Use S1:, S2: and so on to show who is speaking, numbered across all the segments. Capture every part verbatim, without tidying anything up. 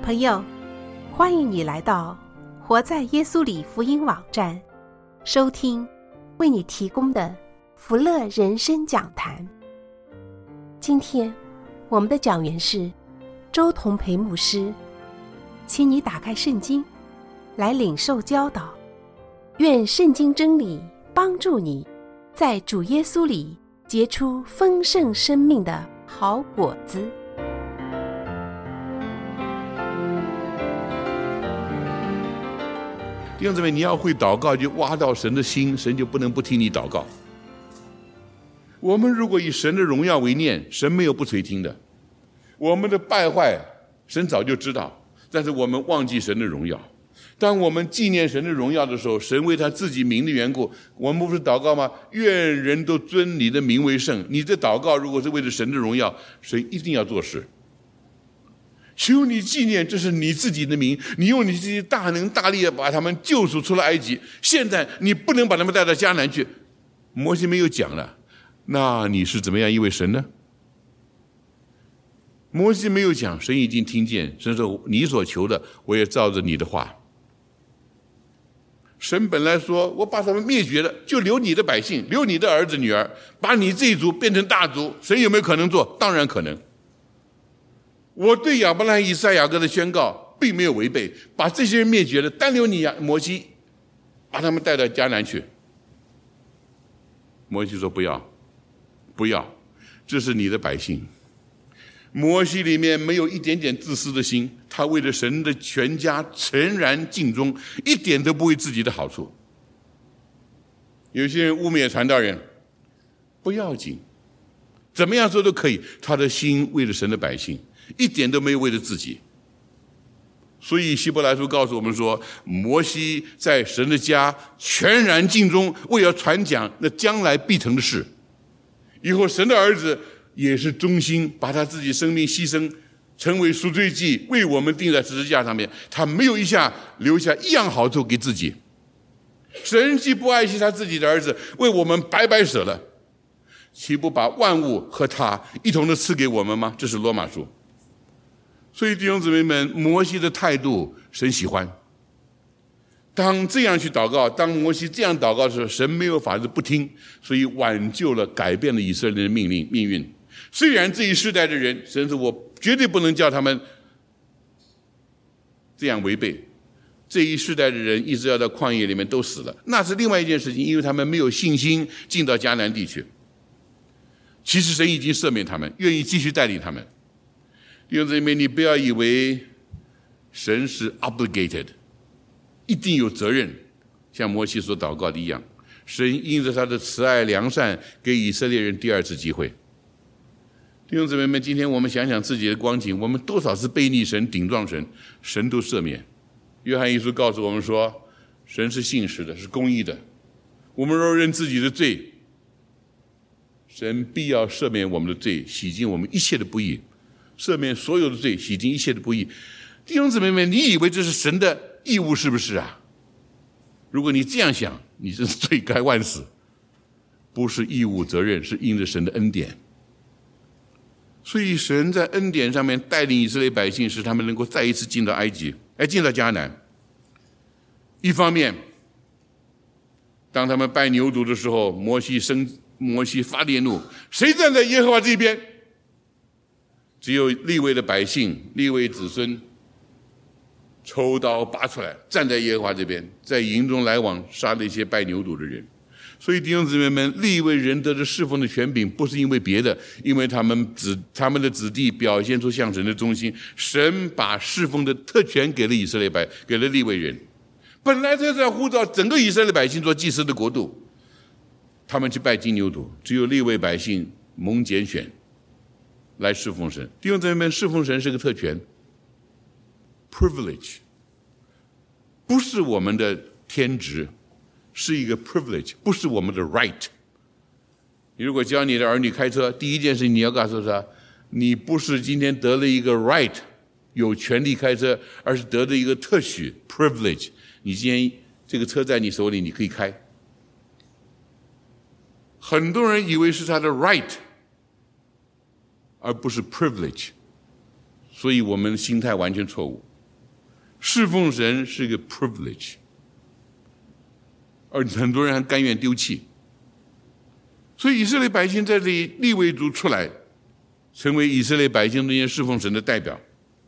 S1: 朋友，欢迎你来到活在耶稣里福音网站，收听为你提供的福乐人生讲坛。今天我们的讲员是周同培牧师，请你打开圣经来领受教导，愿圣经真理帮助你在主耶稣里结出丰盛生命的好果子。
S2: 弟兄姊妹，你要会祷告，就挖到神的心，神就不能不听你祷告。我们如果以神的荣耀为念，神没有不垂听的。我们的败坏，神早就知道，但是我们忘记神的荣耀。当我们纪念神的荣耀的时候，神为他自己名的缘故，我们不是祷告吗？愿人都尊你的名为圣。你的祷告如果是为了神的荣耀，神一定要做事。求你纪念，这是你自己的名，你用你自己大能大力把他们救赎出了埃及，现在你不能把他们带到迦南去。摩西没有讲了，那你是怎么样一位神呢？摩西没有讲，神已经听见，神说你所求的我也照着你的话。神本来说我把他们灭绝了，就留你的百姓，留你的儿子女儿，把你这一族变成大族。神有没有可能做？当然可能。我对亚伯拉罕、以撒、雅各的宣告并没有违背，把这些人灭绝了，单留你摩西，把他们带到迦南去。摩西说不要，不要，这是你的百姓。摩西里面没有一点点自私的心，他为了神的全家诚然尽忠，一点都不为自己的好处。有些人污蔑传道人，不要紧，怎么样说都可以，他的心为了神的百姓，一点都没有为了自己。所以希伯来书告诉我们说，摩西在神的家全然尽忠，为了传讲那将来必成的事。以后神的儿子也是忠心，把他自己生命牺牲，成为赎罪祭，为我们钉在十字架上面。他没有一下留下一样好处给自己。神既不爱惜他自己的儿子，为我们白白舍了，岂不把万物和他一同的赐给我们吗？这是罗马书。所以弟兄姊妹们，摩西的态度神喜欢。当这样去祷告，当摩西这样祷告的时候，神没有法子不听，所以挽救了，改变了以色列的命令命运。虽然这一世代的人，神说我绝对不能叫他们这样违背，这一世代的人一直要到旷野里面都死了，那是另外一件事情，因为他们没有信心进到迦南地去。其实神已经赦免他们，愿意继续带领他们。弟兄姊妹，你不要以为神是 obligated， 一定有责任，像摩西所祷告的一样，神因着他的慈爱良善，给以色列人第二次机会。弟兄姊妹们，今天我们想想自己的光景，我们多少是悖逆神、顶撞神，神都赦免。约翰一书告诉我们说，神是信实的，是公义的。我们若认自己的罪，神必要赦免我们的罪，洗净我们一切的不义。赦免所有的罪，洗净一切的不义。弟兄姊妹们，你以为这是神的义务是不是啊？如果你这样想，你真是罪该万死。不是义务责任，是因着神的恩典。所以神在恩典上面带领以色列百姓，使他们能够再一次进到埃及，哎，进到迦南。一方面，当他们拜牛犊的时候，摩西生摩西发烈怒，谁站在耶和华这边？只有利未的百姓、利未子孙抽刀拔出来，站在耶和华这边，在营中来往，杀了一些拜牛犊的人。所以弟兄姊妹们，利未人得的侍奉的权柄，不是因为别的，因为他们子他们的子弟表现出向神的忠心，神把侍奉的特权给了以色列百，给了利未人。本来他在呼召整个以色列百姓做祭司的国度，他们去拜金牛犊，只有利未百姓蒙拣选来侍奉神。弟兄姊妹们，侍奉神是个特权 privilege， 不是我们的天职，是一个 privilege， 不是我们的 right。 你如果教你的儿女开车，第一件事你要告诉他，你不是今天得了一个 right， 有权利开车，而是得了一个特许 privilege。 你今天这个车在你手里，你可以开。很多人以为是他的 right，而不是 privilege， 所以我们心态完全错误。 侍奉神是一个 privilege， 而很多人还甘愿丢弃。所以以色列百姓在这里利未族出来，成为以色列百姓中间侍奉神的代表。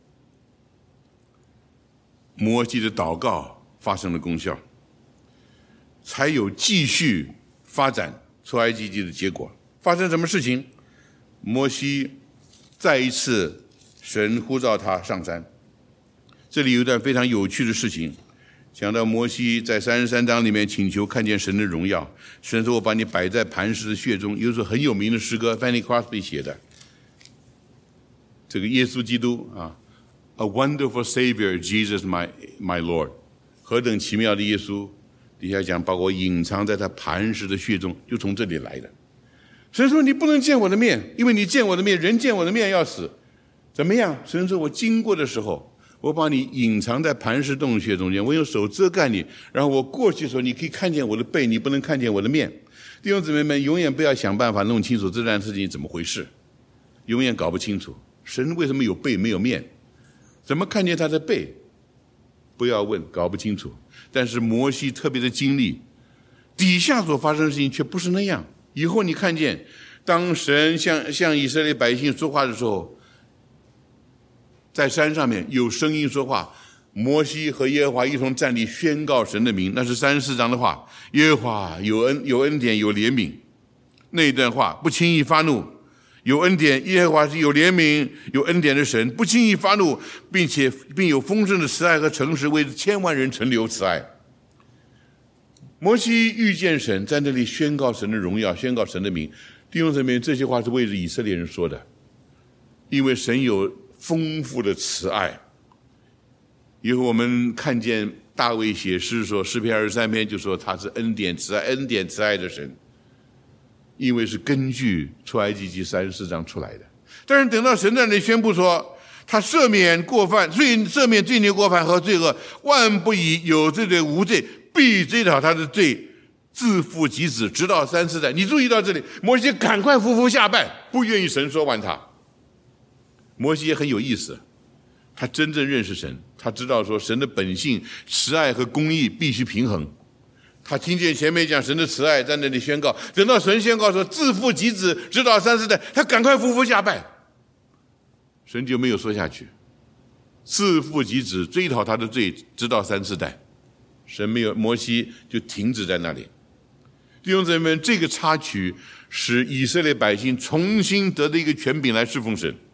S2: 摩西的祷告发生了功效，才有继续发展出埃及记的结果。发生什么事情？摩西再一次神呼召他上山。这里有一段非常有趣的事情，讲到摩西在三十三章里面请求看见神的荣耀，神说我把你摆在磐石的穴中。有一首很有名的诗歌 Fanny Crosby 写的，这个耶稣基督啊 A wonderful Savior, Jesus my, my Lord， 何等奇妙的耶稣，底下讲把我隐藏在他磐石的穴中，就从这里来的。神说你不能见我的面，因为你见我的面，人见我的面要死。怎么样？神说我经过的时候，我把你隐藏在磐石洞穴中间，我用手遮盖你，然后我过去的时候，你可以看见我的背，你不能看见我的面。弟兄姊妹们，永远不要想办法弄清楚这件事情怎么回事，永远搞不清楚神为什么有背没有面，怎么看见他的背？不要问，搞不清楚。但是摩西特别的经历，底下所发生的事情却不是那样。以后你看见，当神向向以色列百姓说话的时候，在山上面有声音说话，摩西和耶和华一同站立宣告神的名，那是三十四章的话。耶和华有恩有恩典有怜悯，那一段话不轻易发怒，有恩典，耶和华是有怜悯有恩典的神，不轻易发怒，并且并有丰盛的慈爱和诚实，为千万人存留慈爱。摩西遇见神，在那里宣告神的荣耀，宣告神的名。弟兄姊妹，这些话是为了以色列人说的，因为神有丰富的慈爱。以后我们看见大卫写诗说，诗篇二十三篇就说他是恩典慈爱恩典慈爱的神，因为是根据出埃及记三十四章出来的。但是等到神在那里宣布说他赦免过犯，罪赦免罪孽过犯和罪恶，万不以有罪对无罪，必追讨他的罪，自父及子，直到三四代。你注意到这里，摩西赶快匍匐下拜，不愿意神说完他。摩西也很有意思，他真正认识神，他知道说神的本性慈爱和公义必须平衡。他听见前面讲神的慈爱，在那里宣告，等到神宣告说自父及子，直到三四代，他赶快匍匐下拜，神就没有说下去，自父及子，追讨他的罪，直到三四代。神没有，摩西就停止在那里。弟兄姊妹们，这个插曲使以色列百姓重新得到一个权柄来侍奉神，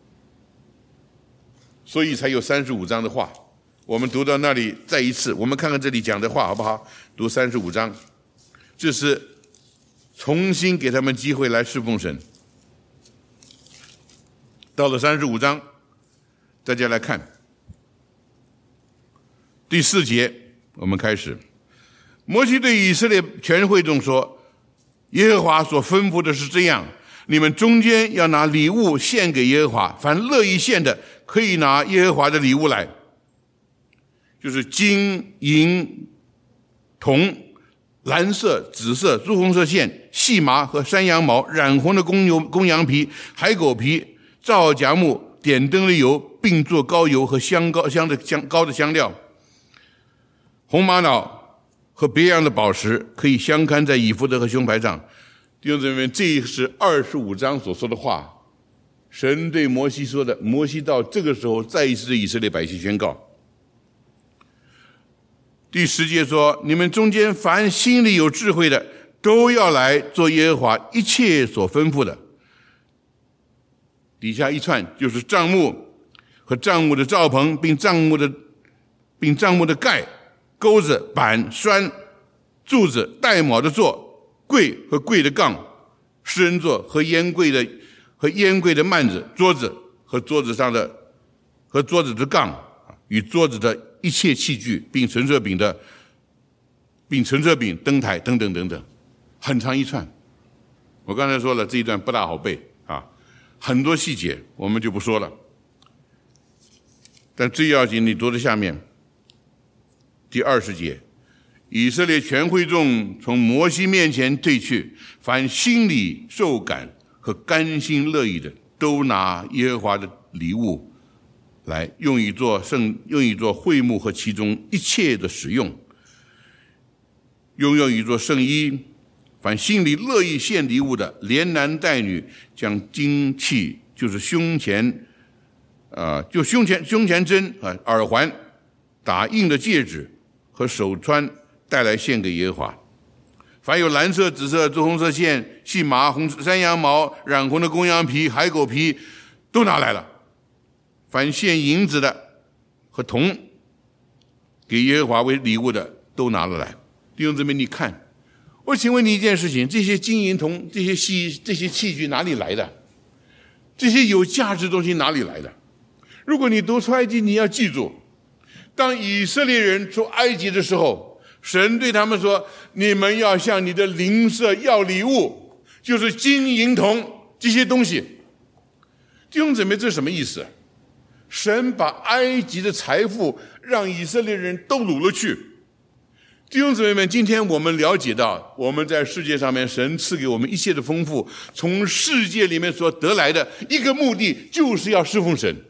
S2: 所以才有三十五章的话。我们读到那里，再一次我们看看这里讲的话好不好？读三十五章，这是重新给他们机会来侍奉神。到了三十五章，大家来看第四节，我们开始。摩西对以色列全会众说，耶和华所吩咐的是这样，你们中间要拿礼物献给耶和华，凡乐意献的可以拿耶和华的礼物来，就是金银铜、蓝色、紫色、朱红色线、细麻和山羊毛，染红的公牛、公羊皮、海狗皮、皂荚木、点灯的油，并做膏油和香膏香的香膏的香料，红玛瑙和别样的宝石，可以相看在以弗得和胸牌上。弟兄姊妹，这是二十五章所说的话，神对摩西说的。摩西到这个时候再一次对以色列百姓宣告。第十节说，你们中间凡心里有智慧的，都要来做耶和华一切所吩咐的。底下一串就是帐幕和帐幕的罩棚，并帐幕的并帐幕的盖、钩子、板、栓、柱子、带卯的座、柜和柜的杠、施恩座和烟柜的和烟柜的幔子、桌子和桌子上的和桌子的杠与桌子的一切器具，并陈设饼的并陈设饼、灯台等等等等，很长一串。我刚才说了，这一段不大好背啊，很多细节我们就不说了。但最要紧，你读到下面第二十节，以色列全会众从摩西面前退去，凡心里受感和甘心乐意的，都拿耶和华的礼物来用以做圣，用以做会幕和其中一切的使用，用用以做圣衣。凡心里乐意献礼物的，连男带女，将金器，就是胸前，呃，就胸前胸前针啊、呃、耳环、打印的戒指和手穿带来献给耶和华。凡有蓝色、紫色、朱红色线、细麻、红山羊毛、染红的公羊皮、海狗皮，都拿来了。凡献银子的和铜给耶和华为礼物的，都拿了来。弟兄姊妹，你看。我请问你一件事情，这些金银铜、这些器、这些器具哪里来的？这些有价值的东西哪里来的？如果你读出埃及，你要记住，当以色列人出埃及的时候，神对他们说：你们要向你的邻舍要礼物，就是金银铜这些东西。弟兄姊妹，这是什么意思？神把埃及的财富让以色列人都掳了去。弟兄姊妹们，今天我们了解到，我们在世界上面，神赐给我们一切的丰富，从世界里面所得来的一个目的，就是要侍奉神。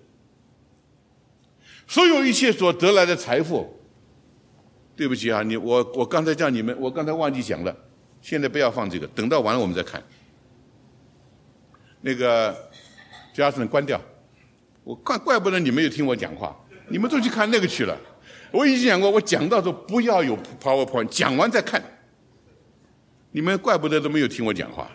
S2: 所有一切所得来的财富，对不起啊，你我我刚才叫你们，我刚才忘记讲了，现在不要放这个，等到完了我们再看。那个 Justin 关掉，我怪怪不得你没有听我讲话，你们都去看那个去了。我已经讲过，我讲到时候不要有 PowerPoint， 讲完再看。你们怪不得都没有听我讲话。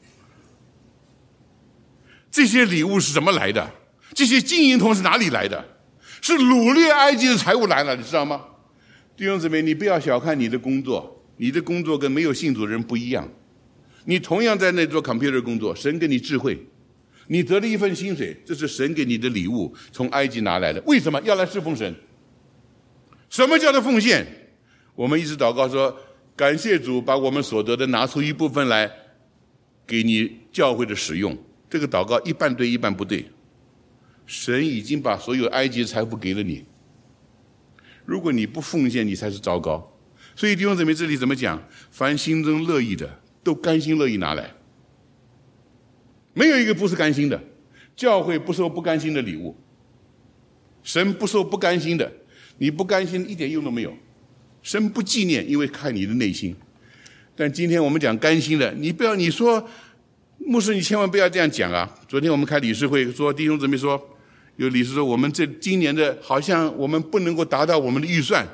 S2: 这些礼物是怎么来的？这些金银铜是哪里来的？是掳掠埃及的财物来了，你知道吗？弟兄姊妹，你不要小看你的工作，你的工作跟没有信主的人不一样。你同样在那做 computer 工作，神给你智慧，你得了一份薪水，这是神给你的礼物，从埃及拿来的。为什么要来侍奉神？什么叫做奉献？我们一直祷告说，感谢主把我们所得的拿出一部分来给你教会的使用。这个祷告一半对一半不对。神已经把所有埃及的财富给了你，如果你不奉献，你才是糟糕。所以弟兄姊妹，这里怎么讲？凡心中乐意的，都甘心乐意拿来，没有一个不是甘心的。教会不收不甘心的礼物，神不收不甘心的。你不甘心一点用都没有，神不纪念，因为看你的内心。但今天我们讲甘心的，你不要你说牧师，你千万不要这样讲啊！昨天我们开理事会说，弟兄姊妹说，有理事说我们这今年的好像我们不能够达到我们的预算。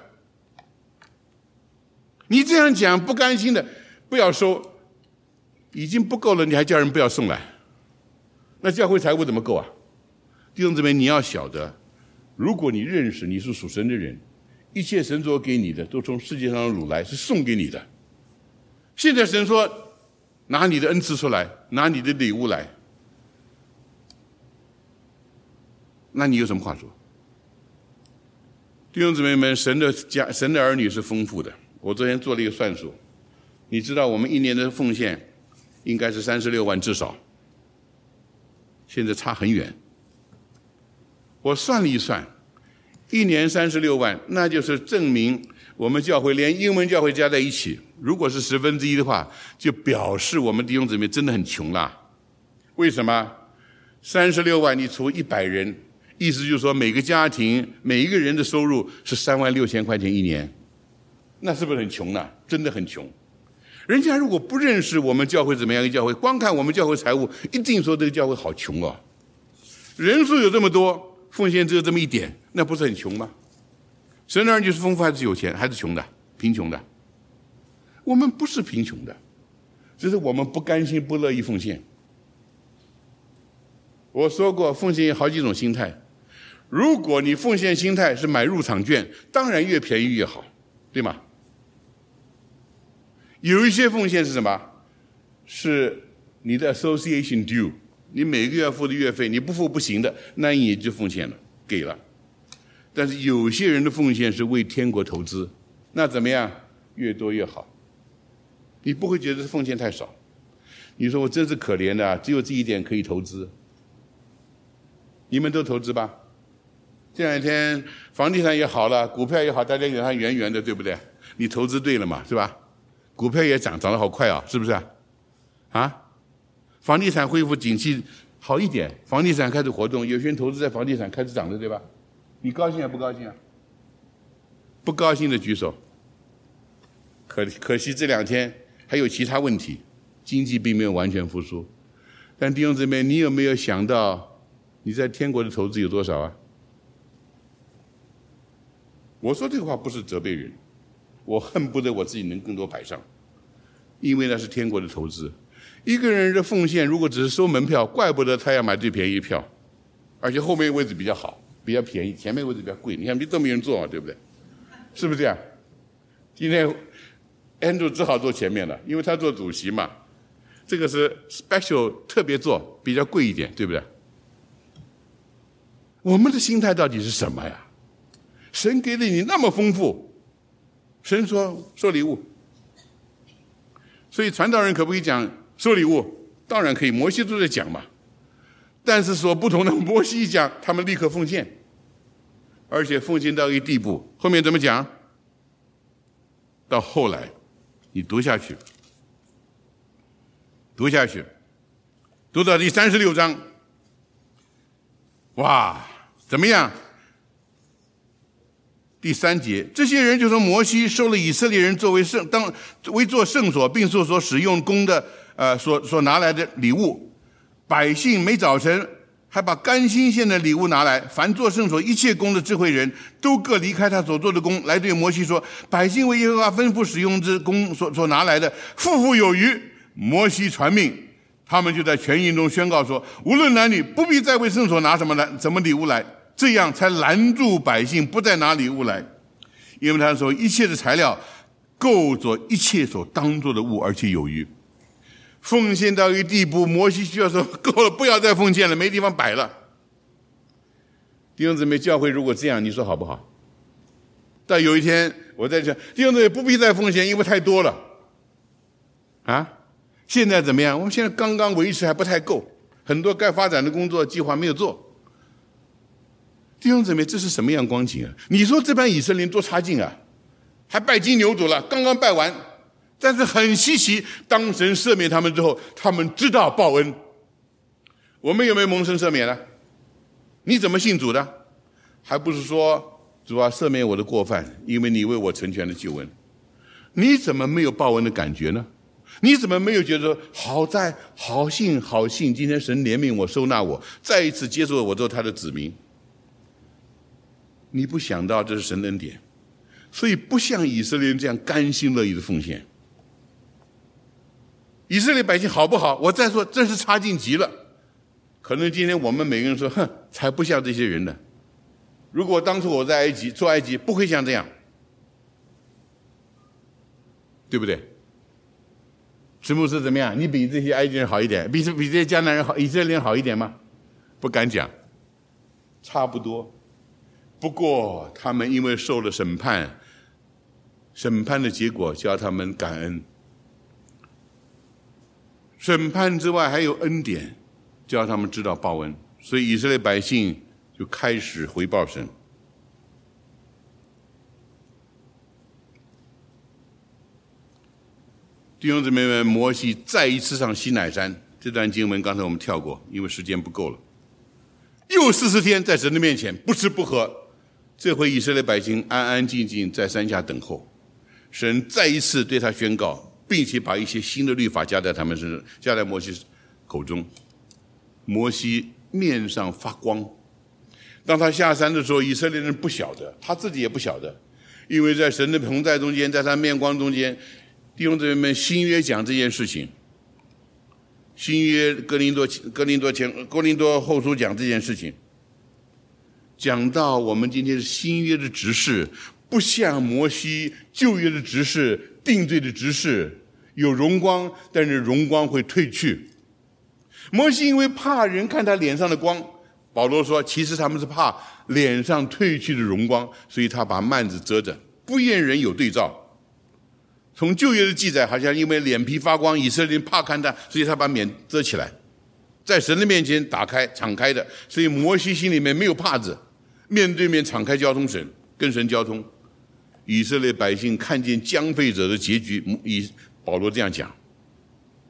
S2: 你这样讲不甘心的，不要收，已经不够了，你还叫人不要送来，那教会财务怎么够啊？弟兄姊妹，你要晓得。如果你认识你是属神的人，一切神所给你的都从世界上的掳来，是送给你的。现在神说拿你的恩赐出来，拿你的礼物来，那你有什么话说？弟兄姊妹们，神的家神的儿女是丰富的。我昨天做了一个算术，你知道我们一年的奉献应该是三十六万至少，现在差很远。我算了一算，一年三十六万，那就是证明我们教会连英文教会加在一起，如果是十分之一的话，就表示我们弟兄姊妹真的很穷啦。为什么？三十六万你除一百人，意思就是说每个家庭每一个人的收入是三万六千块钱一年，那是不是很穷呢？真的很穷。人家如果不认识我们教会怎么样一个教会，光看我们教会财务，一定说这个教会好穷哦。人数有这么多，奉献只有这么一点，那不是很穷吗？神的儿女是丰富还是有钱，还是穷的？贫穷的？我们不是贫穷的，只是我们不甘心不乐意奉献。我说过，奉献有好几种心态。如果你奉献心态是买入场券，当然越便宜越好，对吗？有一些奉献是什么？是你的 association due， 你每个月付的月费，你不付不行的，那你就奉献了，给了。但是有些人的奉献是为天国投资，那怎么样？越多越好。你不会觉得奉献太少。你说我真是可怜的啊，只有这一点可以投资。你们都投资吧？这两天房地产也好了，股票也好，大家给它圆圆的，对不对？你投资对了嘛，是吧？股票也涨，涨得好快啊，是不是啊？啊，房地产恢复景气好一点，房地产开始活动，有些人投资在房地产开始涨了，对吧？你高兴还不高兴啊？不高兴的举手。可可惜这两天还有其他问题，经济并没有完全复苏。但弟兄姊妹，你有没有想到你在天国的投资有多少啊？我说这个话不是责备人，我恨不得我自己能更多摆上，因为那是天国的投资。一个人的奉献如果只是收门票，怪不得他要买最便宜的票，而且后面位置比较好，比较便宜，前面位置比较贵。你看都没人坐嘛，对不对？是不是这样？今天 Andrew 只好坐前面了，因为他做主席嘛。这个是 special 特别座，比较贵一点，对不对？我们的心态到底是什么呀？神给了你那么丰富，神说收礼物，所以传道人可不可以讲收礼物？当然可以，摩西都在讲嘛。但是所不同的，摩西一讲，他们立刻奉献，而且奉献到一个地步。后面怎么讲？到后来，你读下去，读下去，读到第三十六章，哇，怎么样？第三节，这些人就说摩西收了以色列人作为圣当为做圣所，并受所使用供的呃所所拿来的礼物。百姓每早晨还把甘心献的礼物拿来，凡做圣所一切工的智慧人都各离开他所做的工，来对摩西说：百姓为耶和华吩咐使用之工所所拿来的，富富有余。摩西传命，他们就在全营中宣告说：无论男女，不必再为圣所拿什么来什么礼物来。这样才拦住百姓不再拿礼物来，因为他说一切的材料够做一切所当做的物，而且有余。奉献到一个地步，摩西需要说够了，不要再奉献了，没地方摆了。弟兄姊妹，教会如果这样，你说好不好？但有一天我在讲，弟兄姊妹不必再奉献，因为太多了啊。现在怎么样？我们现在刚刚维持还不太够，很多该发展的工作计划没有做。弟兄姊妹，这是什么样光景啊？你说这帮以色列人多差劲啊，还拜金牛犊了，刚刚拜完。但是很稀奇，当神赦免他们之后，他们知道报恩。我们有没有蒙神赦免呢？你怎么信主的？还不是说主啊，赦免我的过犯，因为你为我成全了救恩。你怎么没有报恩的感觉呢？你怎么没有觉得好在好幸好幸，今天神怜悯我，收纳我，再一次接受我做他的子民？你不想到这是神的恩典，所以不像以色列人这样甘心乐意的奉献。以色列百姓好不好？我再说，真是差劲极了。可能今天我们每个人说，哼，才不像这些人呢。如果当初我在埃及做埃及，不会像这样，对不对？石牧师怎么样？你比这些埃及人好一点，比比这些迦南人好，以色列人好一点吗？不敢讲，差不多。不过他们因为受了审判，审判的结果叫他们感恩。审判之外还有恩典，叫他们知道报恩。所以以色列百姓就开始回报神。弟兄姊妹们，摩西再一次上西乃山，这段经文刚才我们跳过，因为时间不够了。又四十天在神的面前不吃不喝，这回以色列百姓安安静静在山下等候。神再一次对他宣告，并且把一些新的律法加在他们身上，加在摩西口中。摩西面上发光。当他下山的时候，以色列人不晓得，他自己也不晓得，因为在神的同在中间，在他面光中间，弟兄姊妹们，新约讲这件事情，新约哥林多哥林多前哥林多后书讲这件事情，讲到我们今天是新约的执事，不像摩西旧约的执事，定罪的执事有荣光，但是荣光会褪去。摩西因为怕人看他脸上的光，保罗说其实他们是怕脸上褪去的荣光，所以他把幔子遮着，不愿人有对照。从旧约的记载，好像因为脸皮发光，以色列人怕看他，所以他把脸遮起来，在神的面前打开敞开的，所以摩西心里面没有帕子，面对面敞开交通神，跟神交通。以色列百姓看见将废者的结局，以保罗这样讲，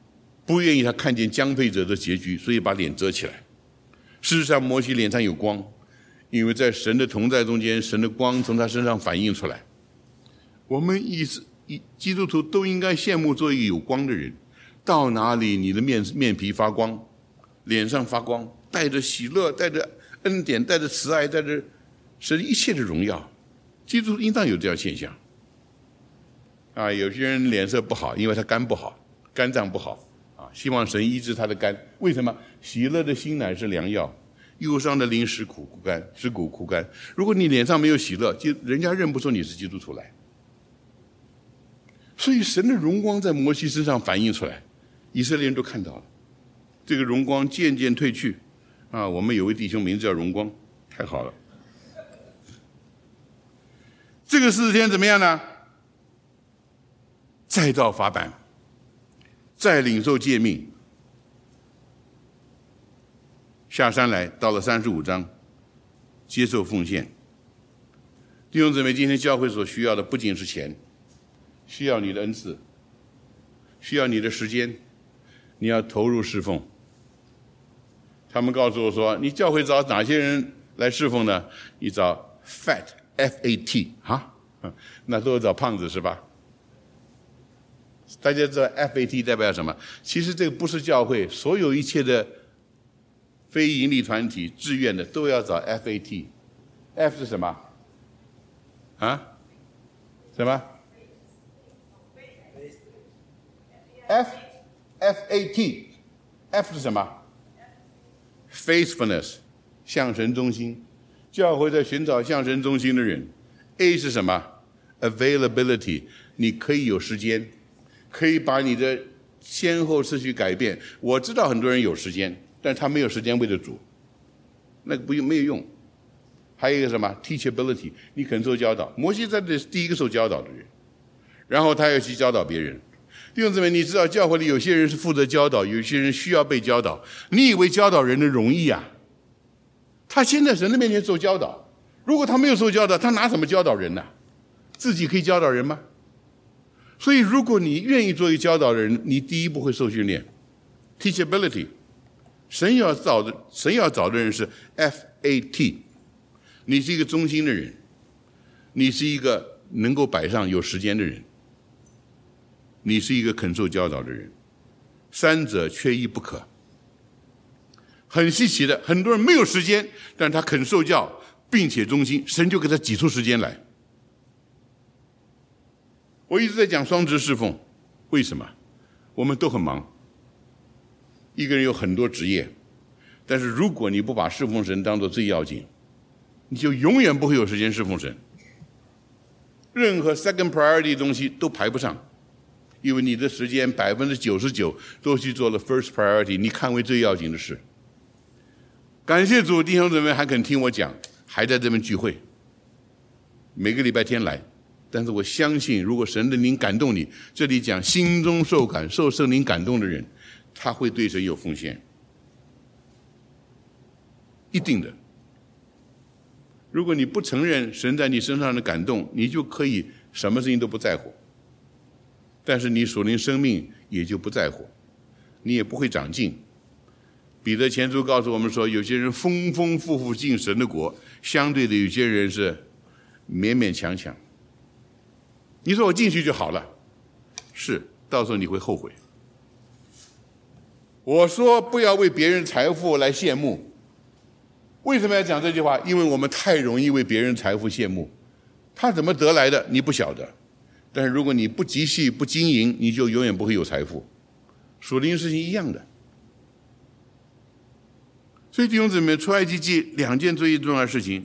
S2: 不愿意他看见将废者的结局，所以把脸遮起来。事实上，摩西脸上有光，因为在神的同在中间，神的光从他身上反映出来。我们一基督徒都应该羡慕做一个有光的人，到哪里你的面面皮发光，脸上发光，带着喜乐，带着恩典，带着慈爱，带着神一切的荣耀。基督徒应当有这样现象啊！有些人脸色不好，因为他肝不好，肝脏不好啊，希望神医治他的肝。为什么？喜乐的心乃是良药，忧伤的灵使苦枯干，使骨枯干。如果你脸上没有喜乐，就人家认不出你是基督徒来。所以神的荣光在摩西身上反映出来，以色列人都看到了。这个荣光渐渐退去啊！我们有位弟兄名字叫荣光，太好了。这个四十天怎么样呢？再造法版，再领受诫命，下山来，到了三十五章，接受奉献。弟兄姊妹，今天教会所需要的不仅是钱，需要你的恩赐，需要你的时间，你要投入侍奉。他们告诉我说，你教会找哪些人来侍奉呢？你找 fat F A T 哈，那都是找胖子是吧？大家知道 F A T 代表什么？其实这个不是教会，所有一切的非营利团体、志愿的都要找 F A T。F 是什么？啊？什么 ？F F A T。F 是什么 ？Faithfulness， 向神忠心。教会在寻找向神忠心的人。A 是什么 ？Availability， 你可以有时间，可以把你的先后次序改变。我知道很多人有时间，但他没有时间为了主，那个不用没有用。还有一个什么 ？Teachability， 你肯受教导。摩西在这是第一个受教导的人，然后他要去教导别人。弟兄姊妹，你知道教会里有些人是负责教导，有些人需要被教导。你以为教导人的容易啊？他先在神的面前受教导，如果他没有受教导，他拿什么教导人呢？自己可以教导人吗？所以如果你愿意做一个教导的人，你第一步会受训练 ，teachability。神要找的，神要找的人是 F A T。你是一个忠心的人，你是一个能够摆上有时间的人，你是一个肯受教导的人，三者缺一不可。很稀奇的，很多人没有时间，但他肯受教，并且忠心，神就给他挤出时间来。我一直在讲双职侍奉，为什么？我们都很忙，一个人有很多职业，但是如果你不把侍奉神当作最要紧，你就永远不会有时间侍奉神。任何 second priority 的东西都排不上，因为你的时间百分之九十九都去做了 first priority， 你看为最要紧的事。感谢主，弟兄姊妹还肯听我讲，还在这边聚会，每个礼拜天来。但是我相信，如果神的灵感动你，这里讲心中受感、受圣灵感动的人，他会对神有奉献，一定的。如果你不承认神在你身上的感动，你就可以什么事情都不在乎，但是你属灵生命也就不在乎，你也不会长进。彼得前书告诉我们说，有些人丰丰富富进神的国，相对的有些人是勉勉强强。你说我进去就好了，是，到时候你会后悔。我说不要为别人财富来羡慕，为什么要讲这句话？因为我们太容易为别人财富羡慕，他怎么得来的你不晓得，但是如果你不积蓄不经营，你就永远不会有财富。属灵事情一样的。所以弟兄姊妹，出埃及记两件最重要的事情，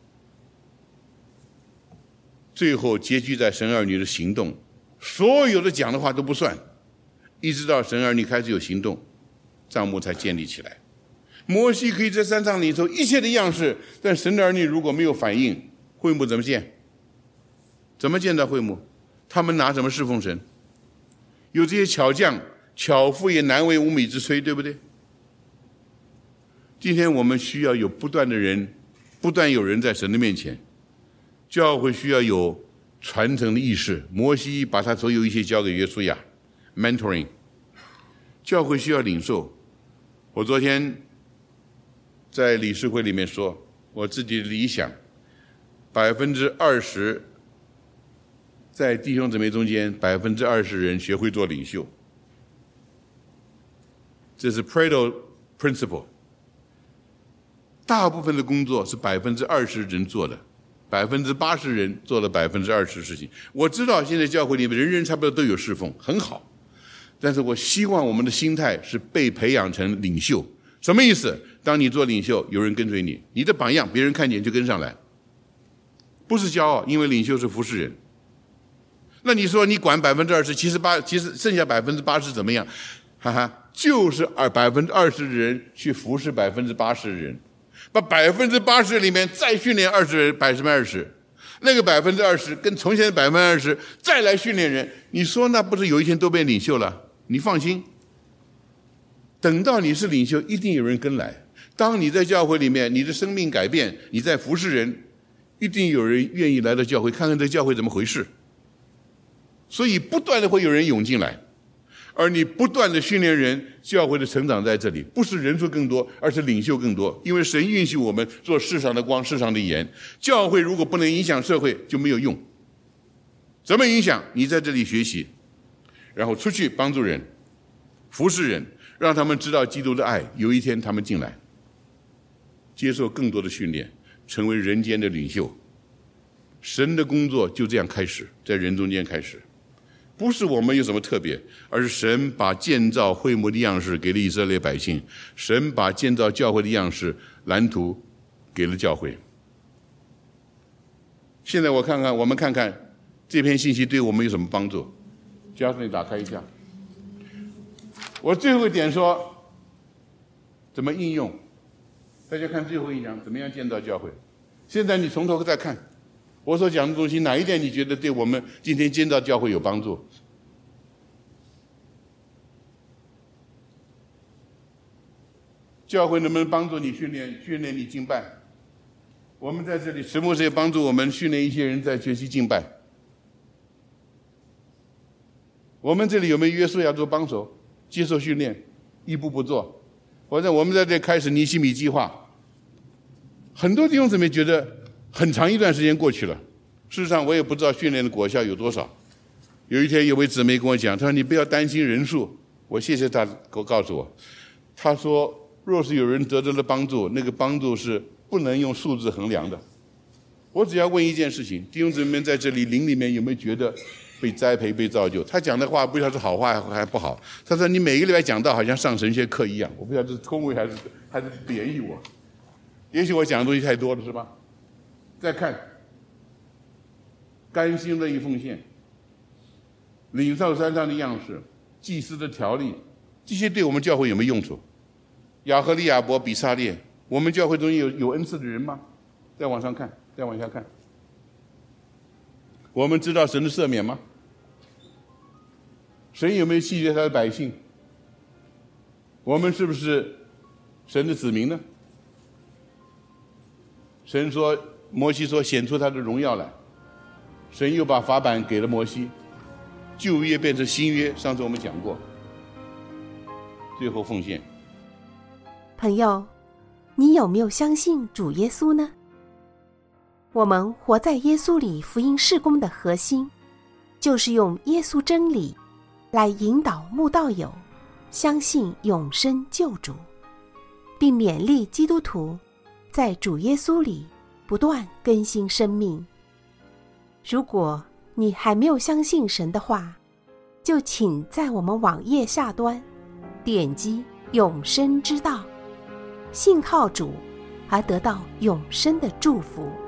S2: 最后结局在神儿女的行动，所有的讲的话都不算，一直到神儿女开始有行动，帐幕才建立起来。摩西可以在山上领受一切的样式，但神的儿女如果没有反应，会幕怎么建？怎么建造会幕？他们拿什么侍奉神？有这些巧匠，巧妇也难为无米之炊，对不对？今天我们需要有不断的人，不断有人在神的面前，教会需要有传承的意识。摩西把他所有一切交给约书亚 mentoring， 教会需要领受。我昨天在理事会里面说，我自己的理想，百分之二十在弟兄姊妹中间，百分之二十人学会做领袖，这是 Pareto Principle。大部分的工作是百分之二十人做的，百分之八十人做了百分之二十事情。我知道现在教会里面人人差不多都有侍奉，很好，但是我希望我们的心态是被培养成领袖。什么意思？当你做领袖，有人跟随你，你的榜样别人看见就跟上来，不是骄傲，因为领袖是服侍人。那你说你管百分之二十，七十八，其实剩下百分之八十怎么样？哈哈，就是二百分之二十的人去服侍百分之八十的人。把百分之八十里面再训练二十人，百分之二十，那个百分之二十跟从前的百分之二十再来训练人，你说那不是有一天都变领袖了？你放心，等到你是领袖，一定有人跟来。当你在教会里面，你的生命改变，你在服侍人，一定有人愿意来到教会，看看这教会怎么回事。所以不断的会有人涌进来。而你不断的训练人，教会的成长在这里，不是人数更多，而是领袖更多。因为神允许我们做世上的光，世上的盐。教会如果不能影响社会，就没有用。怎么影响？你在这里学习，然后出去帮助人，服侍人，让他们知道基督的爱。有一天他们进来，接受更多的训练，成为人间的领袖。神的工作就这样开始，在人中间开始。不是我们有什么特别，而是神把建造会幕的样式给了以色列百姓，神把建造教会的样式蓝图给了教会。现在我看看，我们看看这篇信息对我们有什么帮助。嘉顺，你打开一下。我最后一点说怎么应用，大家看最后一讲怎么样建造教会。现在你从头再看我所讲的东西，哪一点你觉得对我们今天建造教会有帮助？教会能不能帮助你训练训练你敬拜？我们在这里，石牧师也帮助我们训练一些人在学习敬拜。我们这里有没有约书亚做帮手，接受训练，一步步做？或者我们在这里开始尼希米计划，很多弟兄姊妹觉得很长一段时间过去了，事实上我也不知道训练的果效有多少。有一天有位姊妹跟我讲，她说你不要担心人数，我谢谢她给我告诉我，她说若是有人得到了帮助，那个帮助是不能用数字衡量的。我只要问一件事情，弟兄姊妹们在这里灵里面有没有觉得被栽培被造就？他讲的话不知道是好话还不好。他说你每个礼拜讲道好像上神学课一样，我不知道这是恭维还是还是贬义我。也许我讲的东西太多了，是吧？再看甘心乐意奉献，领受山上的样式，祭司的条例，这些对我们教会有没有用处？亚和利亚伯比撒列，我们教会中有有恩赐的人吗？再往上看，再往下看，我们知道神的赦免吗？神有没有弃绝他的百姓？我们是不是神的子民呢？神说，摩西说显出他的荣耀来，神又把法版给了摩西，旧约变成新约，上次我们讲过。最后奉献。
S1: 朋友，你有没有相信主耶稣呢？我们活在耶稣里福音事工的核心，就是用耶稣真理来引导慕道友相信永生救主，并勉励基督徒在主耶稣里不断更新生命。如果你还没有相信神的话，就请在我们网页下端点击永生之道，信靠主而得到永生的祝福。